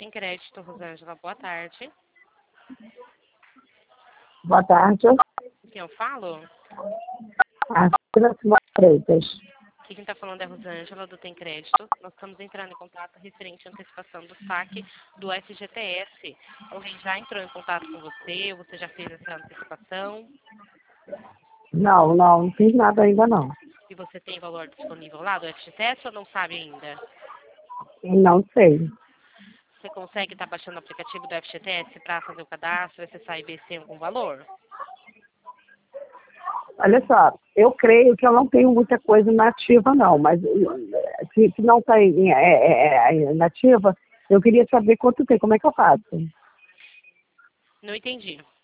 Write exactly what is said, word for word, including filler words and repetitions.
Tem Crédito, Rosângela, boa tarde. Boa tarde. Quem eu falo? A Cida Simões Freitas. Aqui quem está falando é a Rosângela, do Tem Crédito. Nós estamos entrando em contato referente à antecipação do saque do F G T S. Alguém já entrou em contato com você? Ou você já fez essa antecipação? Não, não, não fiz nada ainda não. E você tem valor disponível lá do F G T S ou não sabe ainda? Não sei. Você consegue estar baixando o aplicativo do F G T S para fazer o cadastro, acessar e ver se tem algum valor? Olha só, eu creio que eu não tenho muita coisa nativa não, mas eh, se, se não está é, é, é, nativa, eu queria saber quanto tem, como é que eu faço? Não entendi.